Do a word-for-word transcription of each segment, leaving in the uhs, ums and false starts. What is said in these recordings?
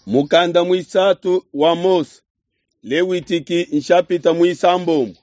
Mukanda mwisatu wa Mose, lewitiki nshapita mwisambomu.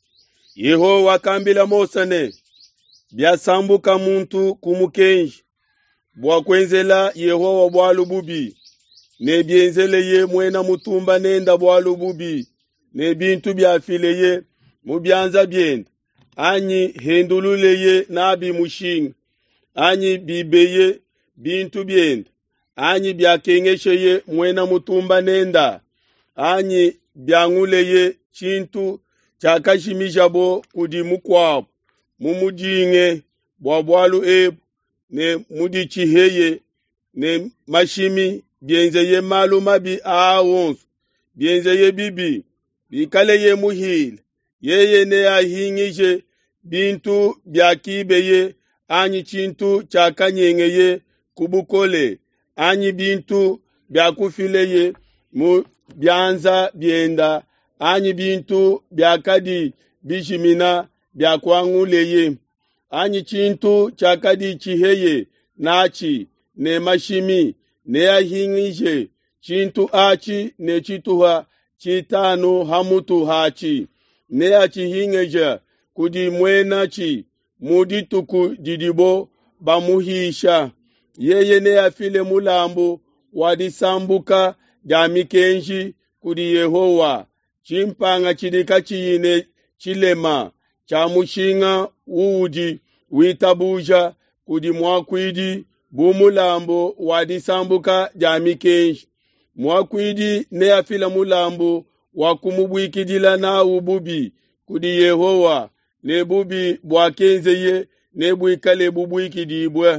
Yehowa akambila Mose ne, byasambuka muntu kumukenji, bwakwenzela Yehowa bwalu bubi, ne byenzele ye mwena mutumba nenda bwalu bubi, ne bintu byafile ye mubyanza byenda, anyi hendulule ye nabi mushinga, anyi bibeye bintu byenda, anyi byakengeshe ye mwena mutumba nenda, anyi byangule ye chintu chakashimishabo kudi mukwabo, mumujinge bwabwalu ebu, ne mudi chiheye, ne mashimi byenze ye malu mabi aawonsu, byenze ye bibi, bikale ye muhile, yeye ne ahingishe bintu byakibe ye, anyi chintu chakanyenge ye kubukole, anyi bintu byakufile ye mu byanza byenda, anyi bintu byakadi bishimina byakwangule ye, anyi chintu chakadi chiheye nachi ne mashimi ne ahingishe chintu achi ne chituha chitanu hamutu hachi ne achihingeja kudi mwena chi mudituku didibo bamuhisha, yeye ne afile mulambu wadisambuka jamikenji kudi Yehowa, chimpanga chidika chiyine chilema chamushinga uudi witabuja kudi mwakwidi bumulambo wadisambuka jamikenji. Mwakwidi ne afila mulambo wakumubwikidila na ububi kudi Yehowa, ne bubi bwakenzeye ne bwikale bubwikidibwe.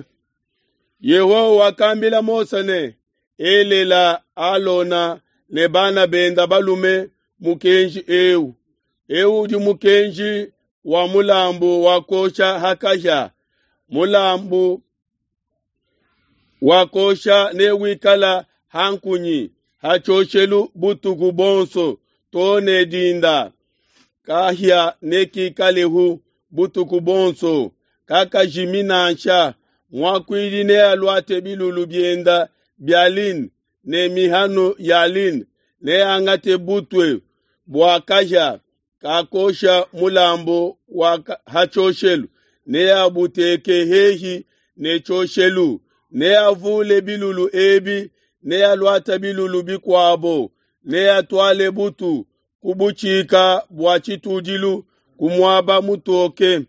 Yehowa akambila Mose ne, elela alona ne bana benda balume mukenji ewu. Ewu di mukenji wa mulambu wakosha hakasha. Mulambu wakosha ne wikala hankunyi, hachoshelu butuku bonso, tone dinda. Kahia neki kalehu butuku bonso, kaka jiminansha, mwakwidi ne alwate bilulu bienda, bialin, ne mihano yalin, ne angate butwe, bwakaja, kakosha mulambo waka, hachoshelu, ne abuteke hehi, ne choshelu, ne avule bilulu ebi, ne alwata bilulu bikwabo, ne atwale butu, kubuchika bwachitudilu, kumwaba mutoke,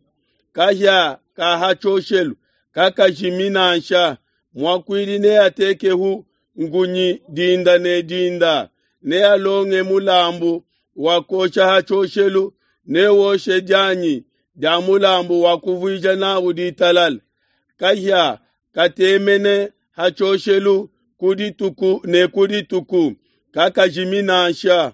kahya kahachoshelu, kaka jiminansha, mwakwidi ne atekehu ngunyi dinda ne dinda, ne alonge mulambu wakosha hachoshelu, ne woshe janyi ja mulambu wakuvija na uditalal, kahya katemene hachoshelu kudituku ne kudituku, kaka jiminansha,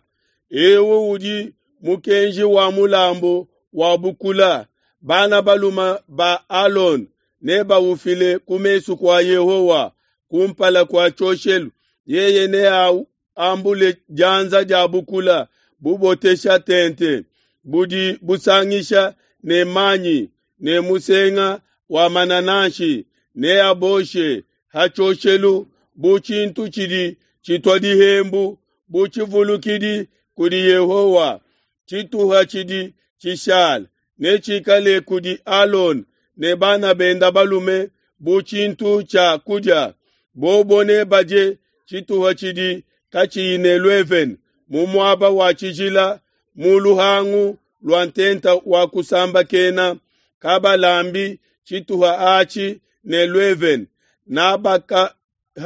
ewu udi mukenji wa mulambu wabukula, bana baluma ba alon, ne ba ufile kumesu kwa Yehowa, kumpala kwa choshelu, yeye ne ambule janza jabukula, bubotesha tente, budi busangisha ne manyi, ne musenga wa mananashi, ne aboshe, hachoshelu, buchintu chidi, chitwadi hembu, buchivulukidi kudi Yehowa, chituha chidi chishal, ne chikale kudi alon, ne bana benda balume, buchintu cha kuja, bobo ne baje, chituha chidi kachi ine lweven, mumwaba wachijila, muluhangu, luantenta wakusamba kena, kabalambi, chituha achi ne lweven, nabaka,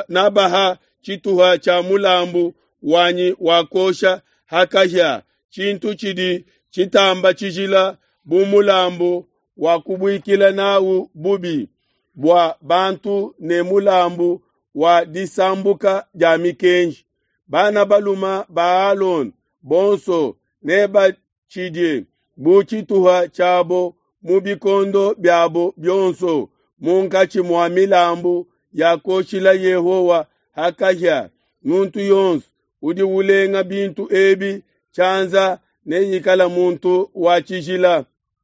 nabaha chituha cha mulambu, wanyi wakosha hakasha, chintu chidi chitamba chijila, bumulambu wakubwikila nawu bubi, bwa bantu ne mulambu wa disambuka jamikenji. Bana baluma baalon, bonso, neba chidye, buchituha chabo, mubikondo byabo byonso, munkachi mwa milambu yakoshila Yehowa hakasha, muntu yonso, udi ulenga bintu ebi, chanza ne yikala muntu wachijila.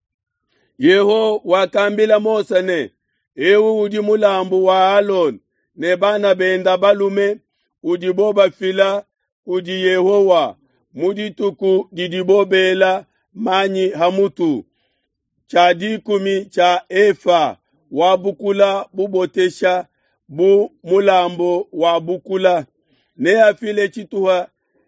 Yeho wakambila Mose ne, ewu udi mulambu wa alon, ne bana benda balume, udiboba fila kudi Yehowa mudituku didibobela manyi hamutu chadi kumi cha efa wabukula bubotesha bu mulambo wabukula ne afile chituha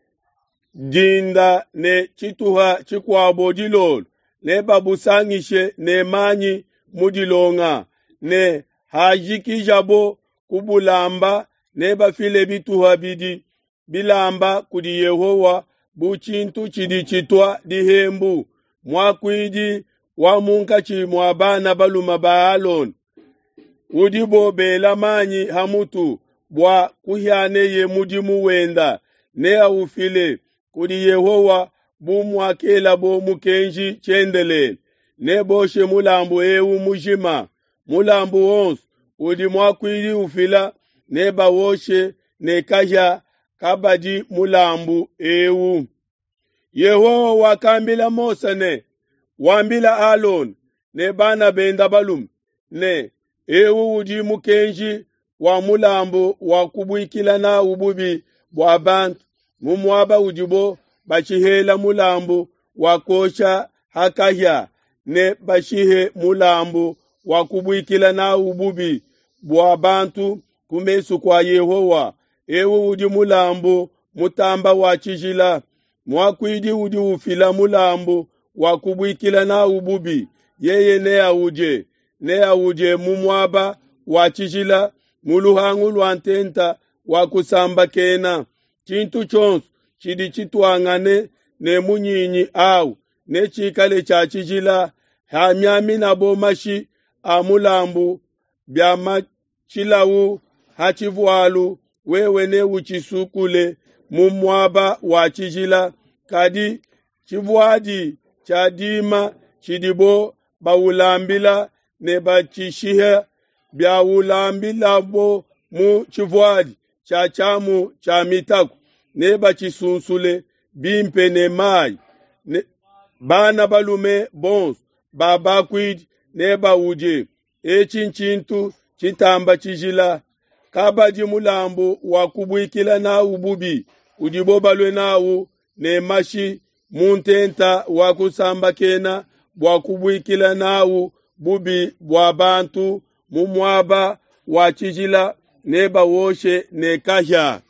dinda ne chituha chikwabo dilol ne babusangishe ne manyi mudilonga ne hajikijabo kubulamba ne bafile bituha bidi bilamba kudi Yehowa buchintu chidi chitwa dihembu mwakwidi wa munkachi mwabana baluma baalon udibo bela manyi hamutu bwa kuhyane ye mudimu wenda ne aufile kudi Yehowa bumwakela bo mukenji chendele ne boshe mulambu ewu mujima mulambu wons udi mwakwidi ufila ne bawoshe ne kaja kabadi mulambu ewu Yehowa wakambila Mose ne wambila Alon ne bana benda balum ne ewu udi mukenji wa mulambu wakubwikila na ububi bwa bantu mumwaba udibo bachihela mulambu wakosha hakahya ne bashihe mulambu wakubwikila na ububi bwa bantu kumesu kwa Yehowa ewu udi mulambu mutamba wachijila mwakwidi udi ufila mulambu wakubwikila na ububi yeye ne auje ne auje mumwaba wachijila muluhangu lwantenta wakusamba kena chintu chonsu chidi chitwangane ne munyinyi au ne chikale chachijila hamyami na bomashi amulambu byama chilawu hachivwalu wewe ne uchisukule mumwaba wachijila kadi chivwadi chadima chidibo bawulambila ne bachishihe byawulambila bo mu chivwadi cha chamu cha mitaku ne bachisunsule bimpe ne mai ne bana balume bons baba kwid ne bawuje echinchintu chitamba chijila kabadi mulambu wakubwikila na ububi udibobalwe nawu ne mashi muntenta wakusamba kena wakubwikila nawu bubi bwa bantu mumwaba wachijila ne bawoshe ne kahya